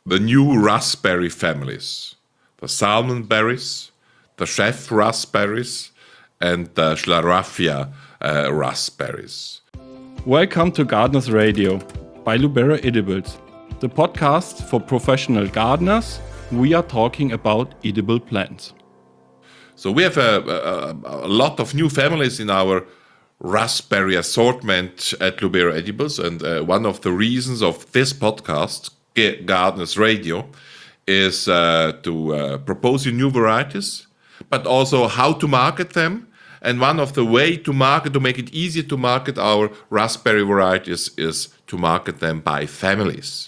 the new raspberry families, the salmon berries, the chef raspberries, and the Schlaraffia raspberries. Welcome to Gardeners Radio by Lubera Edibles, the podcast for professional gardeners. We are talking about edible plants. So we have a lot of new families in our raspberry assortment at Lubera Edibles, and one of the reasons of this podcast, Gardeners Radio, is to propose you new varieties, but also how to market them. And one of the way to make it easier to market our raspberry varieties is to market them by families.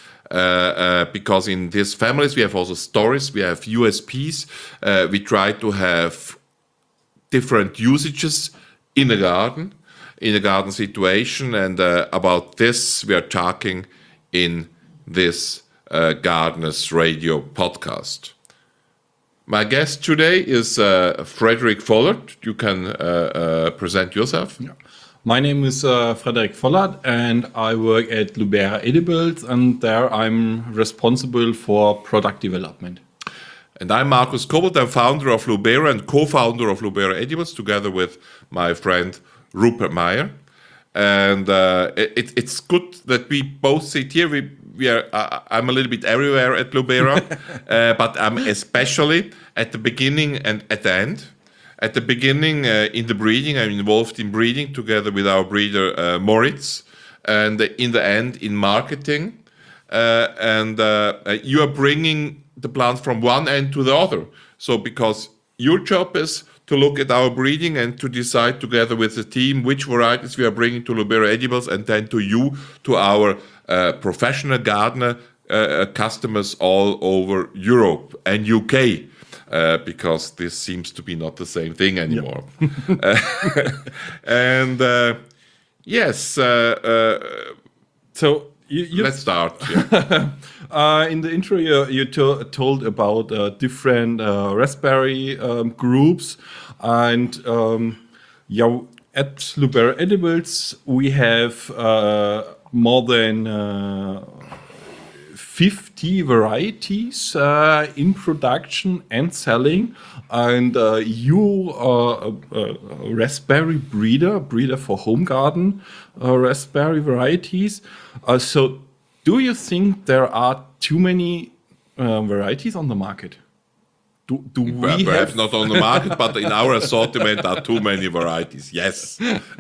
Because in these families we have also stories, we have USPs, we try to have different usages in a garden situation, and about this we are talking in this Gardeners Radio podcast. My guest today is Frederick Vollert. You can present yourself. Yeah. My name is Frederick Vollert, and I work at Lubera Edibles, and there I'm responsible for product development. And I'm Markus Kobelt. I'm founder of Lubera and co-founder of Lubera Edibles, together with my friend Rupert Meyer. And it's good that we both sit here. I'm a little bit everywhere at Lubera, but I'm especially at the beginning and at the end. At the beginning, in the breeding, I'm involved in breeding together with our breeder Moritz, and in the end, in marketing. You are bringing the plant from one end to the other. So because your job is to look at our breeding and to decide together with the team which varieties we are bringing to Lubera Edibles, and then to our professional gardener customers all over Europe and UK, because this seems to be not the same thing anymore. Yep. Yes. So let's start. Yeah. In the intro, you told about different raspberry groups, and at Lubera Edibles we have more than 50 varieties in production and selling, and you are a raspberry breeder for home garden raspberry varieties. So do you think there are too many varieties on the market? Do we Perhaps have not on the market, but in our assortment are too many varieties. Yes.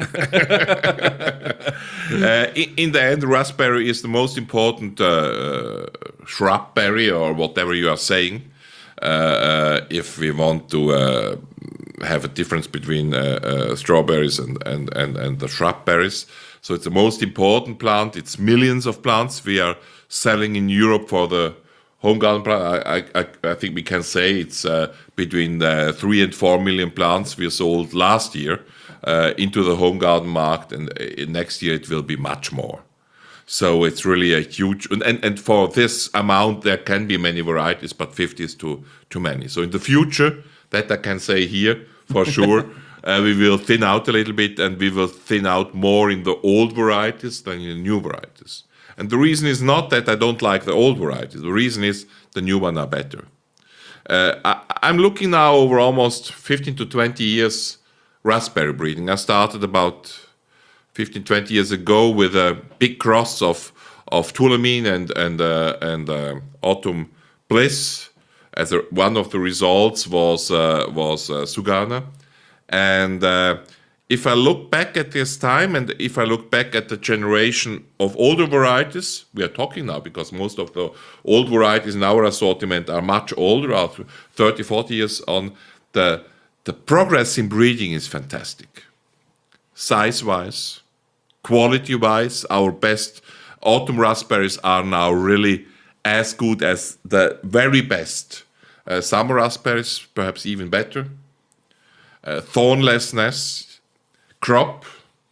In the end, raspberry is the most important shrubberry, or whatever you are saying, if we want to have a difference between strawberries and the shrubberries. So it's the most important plant. It's millions of plants we are selling in Europe for the home garden plant. I think we can say it's between 3 and 4 million plants we sold last year into the home garden market, and next year it will be much more. So it's really a huge, and for this amount there can be many varieties, but 50 is too many. So in the future, that I can say here for sure, we will thin out a little bit, and we will thin out more in the old varieties than in the new varieties. And the reason is not that I don't like the old varieties. The reason is the new ones are better. I'm looking now over almost 15 to 20 years raspberry breeding. I started about 15, 20 years ago with a big cross of Tulamine and Autumn Bliss. One of the results was Sugana. And if I look back at this time, and if I look back at the generation of older varieties, we are talking now because most of the old varieties in our assortment are much older, are 30, 40 years on, the progress in breeding is fantastic. Size-wise, quality-wise, our best autumn raspberries are now really as good as the very best summer raspberries, perhaps even better. Thornlessness, crop,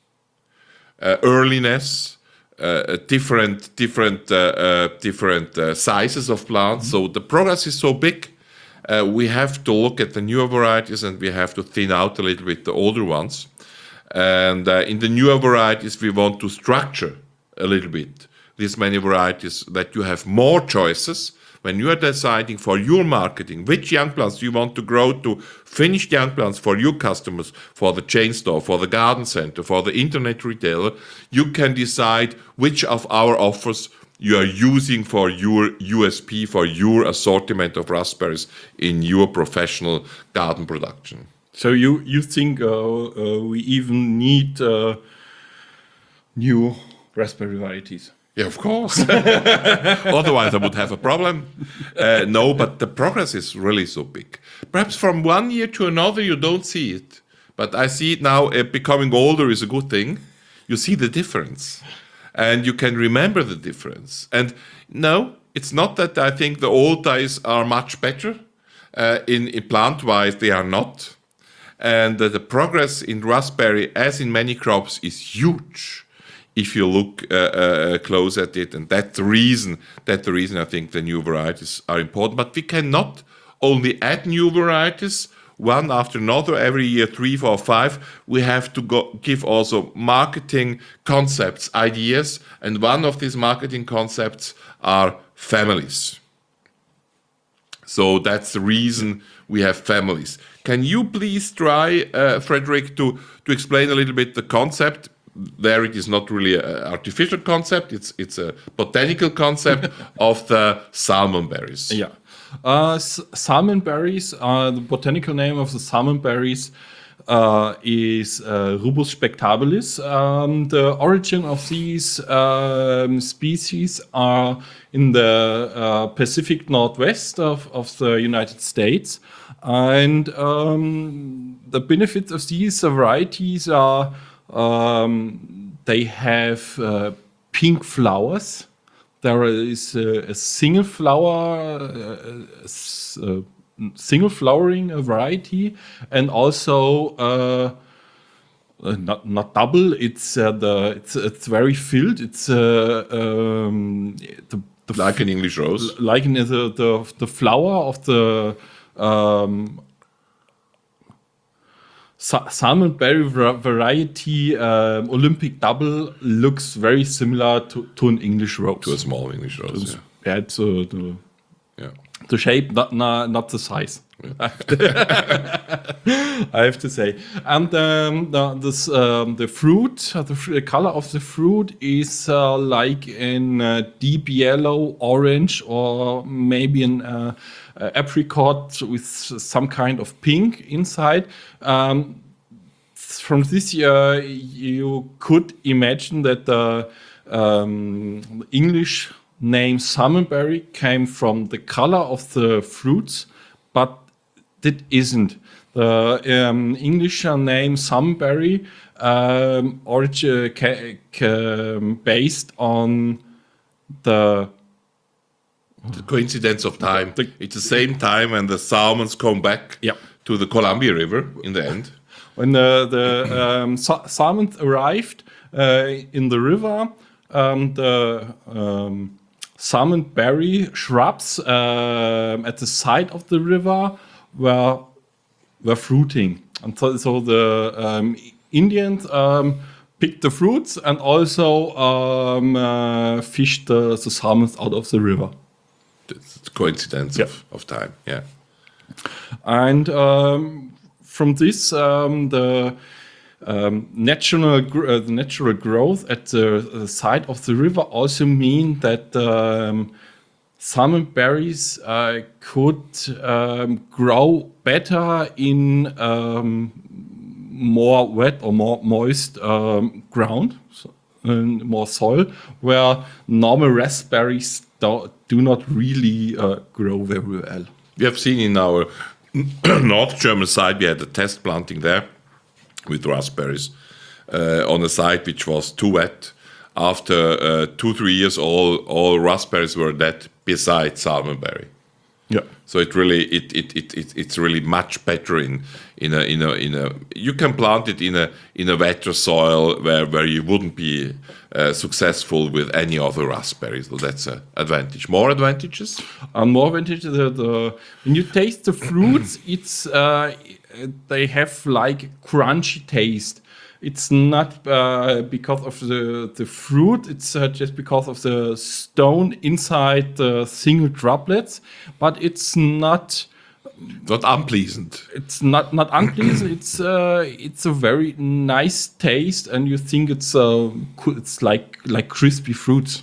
earliness, different sizes of plants. Mm-hmm. So the progress is so big. We have to look at the newer varieties, and we have to thin out a little bit the older ones. And in the newer varieties, we want to structure a little bit these many varieties, that you have more choices when you are deciding for your marketing, which young plants you want to grow to finished young plants for your customers, for the chain store, for the garden center, for the internet retailer. You can decide which of our offers you are using for your USP, for your assortment of raspberries in your professional garden production. So you think we even need new raspberry varieties? Yeah, of course. Otherwise, I would have a problem. No, but the progress is really so big. Perhaps from one year to another, you don't see it. But I see it now. Becoming older is a good thing. You see the difference. And you can remember the difference. And no, it's not that I think the old days are much better. In plant-wise, they are not. And the progress in raspberry, as in many crops, is huge if you look close at it. And that's the reason I think the new varieties are important. But we cannot only add new varieties one after another every year, 3, 4, 5. We have to give also marketing concepts, ideas. And one of these marketing concepts are families. So that's the reason we have families. Can you please try, Frederick, to explain a little bit the concept? There it is not really an artificial concept, it's a botanical concept of the salmon berries. Yeah. Salmon berries, the botanical name of the salmon berries is Rubus spectabilis. The origin of these species are in the Pacific Northwest of the United States. And the benefits of these varieties are they have pink flowers. There is a single flower, single flowering variety, and also not double. It's very filled. It's like an English rose, like in the flower of the salmon berry variety Olympic double looks very similar to an English rose. To a small English rose. Yeah, it's the shape, not the size. Yeah. I have to say. And the fruit, the color of the fruit is like in deep yellow, orange, or maybe an apricot with some kind of pink inside. From this year, you could imagine that the English name salmonberry came from the color of the fruits, but that isn't. The English name salmonberry based on the coincidence of time. It's the same time when the salmons come back to the Columbia River in the end. When the salmon arrived in the river, the salmonberry shrubs at the side of the river were fruiting. And so the Indians picked the fruits and also fished the salmons out of the river. It's a coincidence of time, yeah. And from this, the natural growth at the side of the river also mean that salmon berries could grow better in more wet or more moist ground, more soil, where normal raspberries do not really grow very well. We have seen in our North German side, we had a test planting there with raspberries on a site which was too wet. After 2-3 years, all raspberries were dead besides salmonberry. Yeah. So it's really much better in a you can plant it in a wetter soil where you wouldn't be successful with any other raspberries. So that's an advantage. More advantages? More advantages. When you taste the fruits, it's they have like crunchy taste. It's not because of the fruit. It's just because of the stone inside the single droplets. But it's not. Not unpleasant. It's not unpleasant. It's a very nice taste, and you think it's like crispy fruits.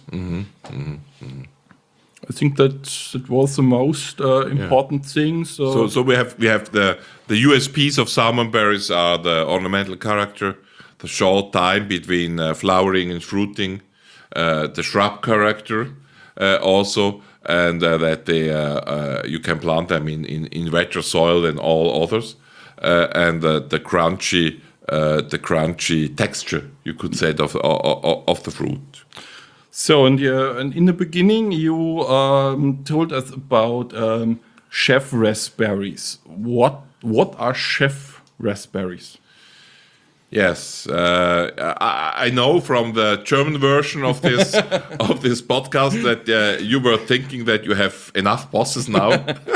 I think that was the most important thing. So we have the USPs of salmon berries are the ornamental character, the short time between flowering and fruiting, the shrub character also, and that they you can plant them in wetter soil than all others, and the crunchy texture, you could say, of the fruit. So, and in the beginning, you told us about chef raspberries. What are chef raspberries? Yes, I know from the German version of this of this podcast that you were thinking that you have enough bosses now,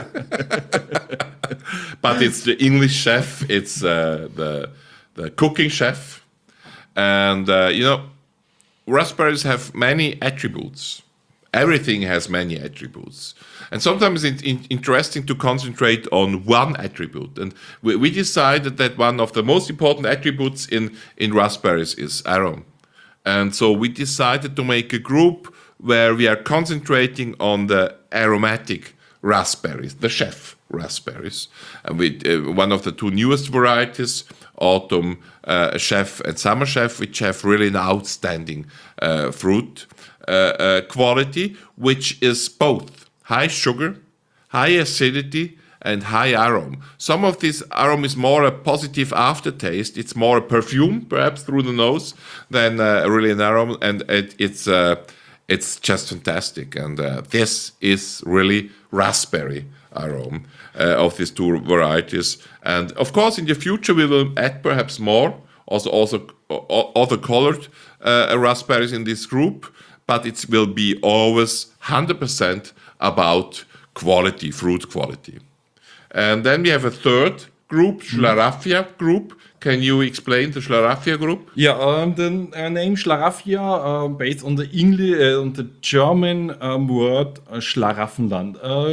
but it's the English chef, it's the cooking chef, and raspberries have many attributes. Everything has many attributes. And sometimes it's interesting to concentrate on one attribute. And we decided that one of the most important attributes in raspberries is aroma. And so we decided to make a group where we are concentrating on the aromatic raspberries, the chef raspberries. And one of the two newest varieties, Autumn Chef and Summer Chef, which have really an outstanding fruit quality, which is both high sugar, high acidity, and high aroma. Some of this aroma is more a positive aftertaste. It's more a perfume, perhaps through the nose, than really an aroma, and it's just fantastic. And this is really raspberry aroma of these two varieties. And of course, in the future, we will add perhaps more, also other colored raspberries in this group, but it will be always 100% about quality, fruit quality. And then we have a third group, Schlaraffia group. Can you explain the Schlaraffia group? Yeah, the name Schlaraffia, based on the English, on the German word Schlaraffenland.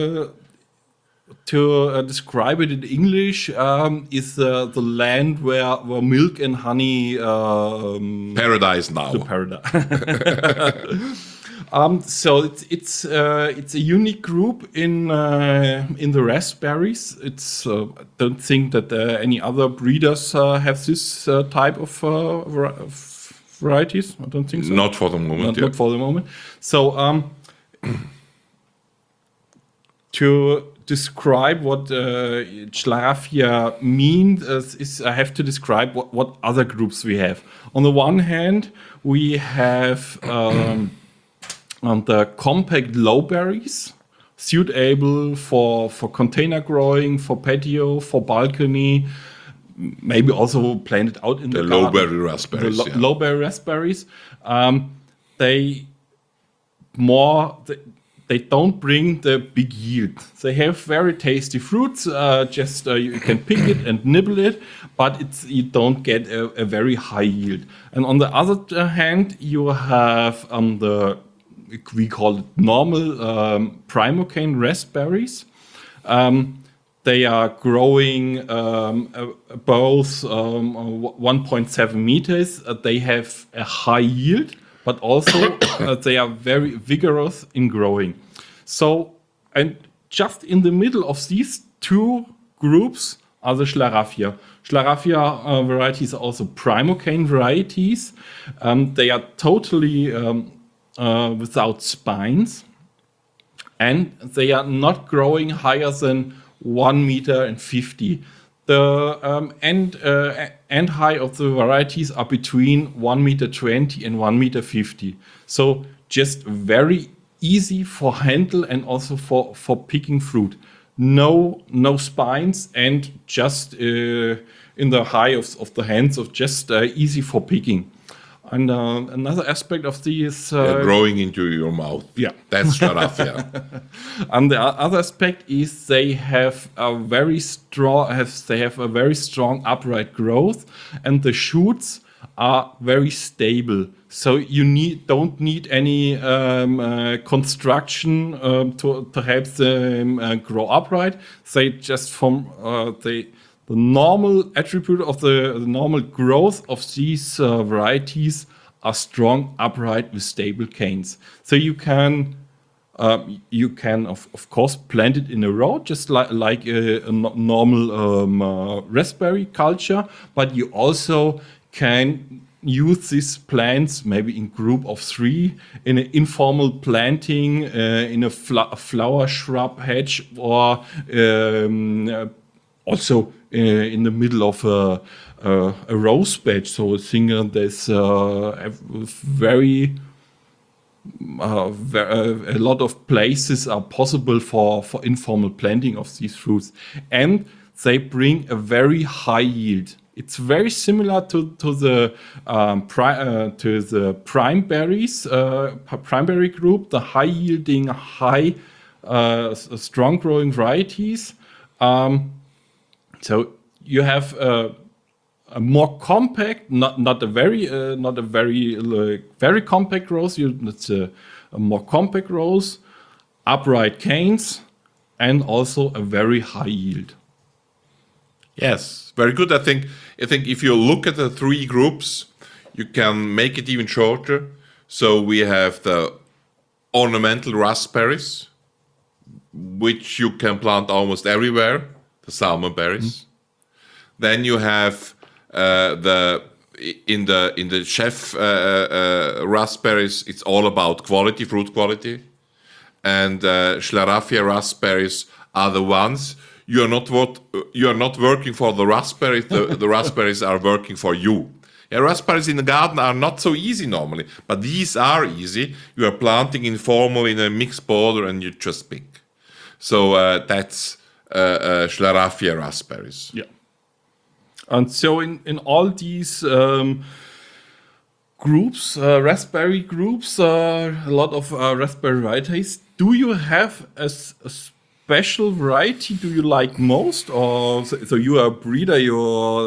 To describe it in English, is the land where milk and honey. Paradise now. The paradise. So it's a unique group in the raspberries. It's I don't think that any other breeders have this type of varieties. I don't think so. Not for the moment. Not for the moment. So to describe what Schlaraffia means is I have to describe what other groups we have. On the one hand, we have the compact lowberries, suitable for container growing, for patio, for balcony, maybe also planted out in the garden. Lowberry raspberries. Lowberry raspberries. They don't bring the big yield. They have very tasty fruits. You can pick it and nibble it, but you don't get a very high yield. And on the other hand, you have we call it normal primocane raspberries. They are growing both 1.7 meters. They have a high yield, but also they are very vigorous in growing. So, and just in the middle of these two groups are the Schlaraffia. Schlaraffia varieties are also primocane varieties. They are totally without spines, and they are not growing higher than 1 meter and 50. The end height of the varieties are between 1 meter 20 and 1 meter 50. So just very easy for handle and also for picking fruit. No spines, and just in the high of the hands, of just easy for picking. And another aspect of these growing into your mouth. Yeah, that's Schlaraffia. And the other aspect is they have a very strong upright growth, and the shoots are very stable. So you don't need any construction to help them grow upright. They just from the normal attribute of the normal growth of these varieties are strong, upright with stable canes. So you can of course plant it in a row, just like a normal raspberry culture, but you also can use these plants maybe in group of 3 in an informal planting in a flower shrub hedge, or also in the middle of a rose bed. So a singer that's very a lot of places are possible for informal planting of these fruits, and they bring a very high yield. It's very similar to the prime berries, primary group, the high yielding, strong growing varieties. So you have a more compact, not a very very compact rose. It's a more compact rose, upright canes, and also a very high yield. Yes, very good. I think if you look at the 3 groups, you can make it even shorter. So we have the ornamental raspberries, which you can plant almost everywhere, the salmon berries. Then you have in the chef raspberries, it's all about quality, fruit quality, and Schlaraffia raspberries are the ones you are not working for the raspberries. The raspberries are working for you. Yeah, raspberries in the garden are not so easy normally, but these are easy. You are planting informal in a mixed border, and you just pick. So that's Schlaraffia raspberries. Yeah. And so in all these groups, raspberry groups, a lot of raspberry varieties, do you have a special variety do you like most? Or so you are a breeder, you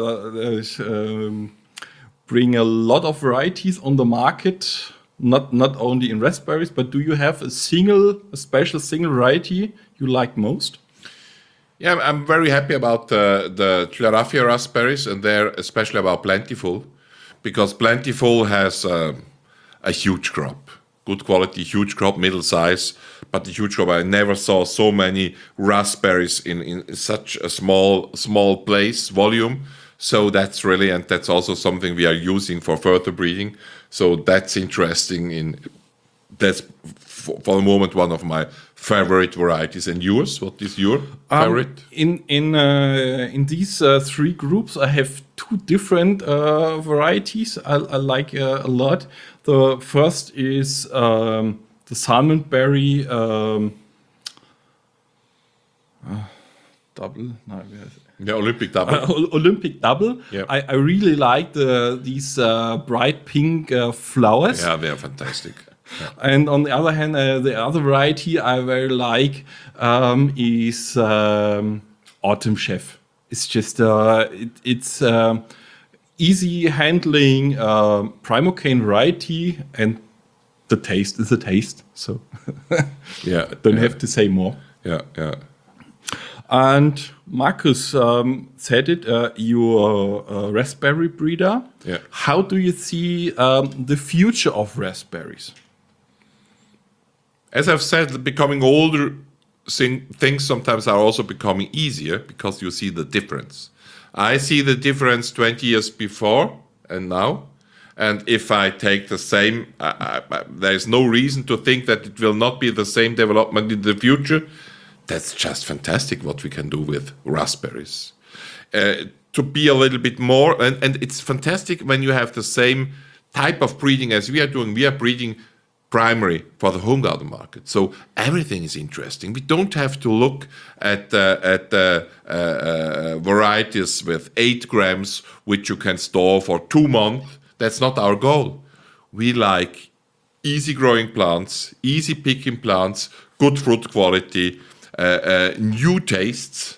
bring a lot of varieties on the market, not only in raspberries, but do you have a special single variety you like most? Yeah, I'm very happy about the Schlaraffia raspberries, and they're especially about Plentiful, because Plentiful has a huge crop, good quality, huge crop, middle size, but a huge crop. I never saw so many raspberries in such a small place, volume. So that's really, and that's also something we are using for further breeding. So that's interesting. That's for the moment one of my favorite varieties. And yours? What is your favorite? In these 3 groups, I have 2 different varieties I like a lot. The first is the salmonberry double. No, the Olympic double. Olympic double. Yeah. I really like these bright pink flowers. Yeah, they are fantastic. Yeah. And on the other hand, the other variety I very like is Autumn Chef. It's just it's easy handling primocane variety, and the taste is a taste. So Yeah, don't have to say more. Yeah, yeah. And Markus said it, you're a raspberry breeder. Yeah. How do you see the future of raspberries? As I've said, becoming older, things sometimes are also becoming easier because you see the difference. I see the difference 20 years before and now. And if I take the same, there is no reason to think that it will not be the same development in the future. That's just fantastic what we can do with raspberries. To be a little bit more, and it's fantastic when you have the same type of breeding as we are doing. We are breeding primary for the home garden market. So everything is interesting. We don't have to look at varieties with 8 grams, which you can store for 2 months. That's not our goal. We like easy growing plants, easy picking plants, good fruit quality, new tastes,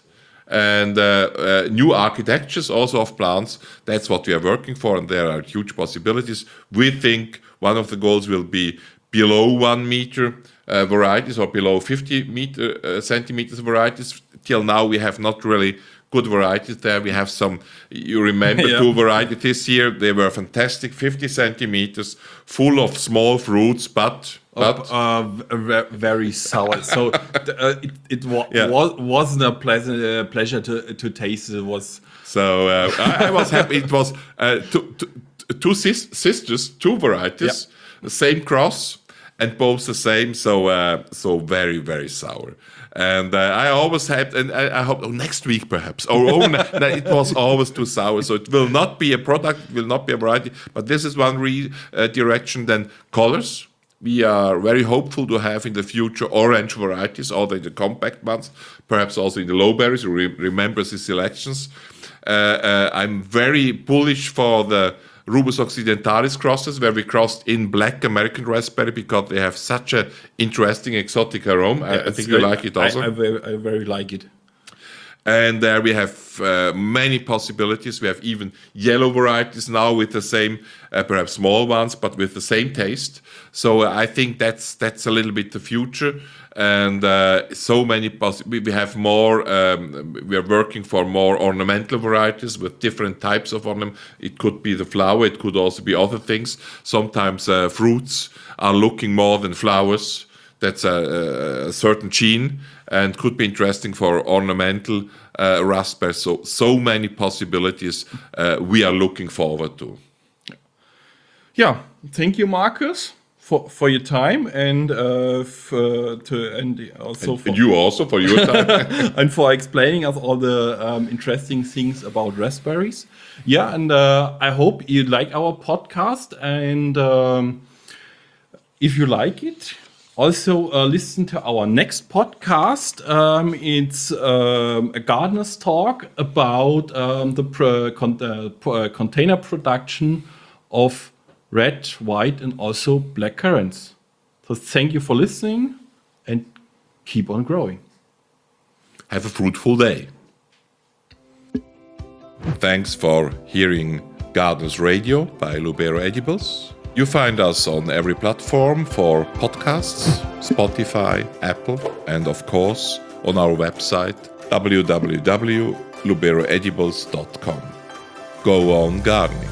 and new architectures also of plants. That's what we are working for, and there are huge possibilities. We think one of the goals will be below 1 meter varieties or below 50 centimeters varieties. Till now, we have not really good varieties there. We have some, you remember Yeah. 2 varieties this year. They were fantastic, 50 centimeters, full of small fruits, but very sour. So it Yeah. wasn't a pleasure to taste. It was so I was happy. It was two sisters, 2 varieties, the same cross, and both the same. So very, very sour. And I always had, and I hope next week perhaps. It was always too sour. So it will not be a product, it will not be a variety. But this is one direction. Then colors. We are very hopeful to have in the future orange varieties, although the compact ones, perhaps also in the low berries. Remember the selections. I'm very bullish for the Rubus occidentalis crosses, where we crossed in black American raspberry because they have such an interesting exotic aroma. I think you like it also. I very like it. And there we have many possibilities. We have even yellow varieties now with the same, perhaps small ones, but with the same taste. So I think that's a little bit the future. And so many we have more. We are working for more ornamental varieties with different types of ornament. It could be the flower. It could also be other things. Sometimes fruits are looking more than flowers. That's a certain gene and could be interesting for ornamental raspberries. So many possibilities we are looking forward to. Yeah, thank you, Marcus, for your time and You also for your time. and for explaining us all the interesting things about raspberries. Yeah, and I hope you like our podcast, and if you like it, also listen to our next podcast. It's a gardener's talk about the container production of red, white, and also black currants. So thank you for listening and keep on growing. Have a fruitful day. Thanks for hearing Gardeners Radio by Lubero Edibles. You find us on every platform for podcasts, Spotify, Apple, and of course on our website www.luberoedibles.com. Go on gardening.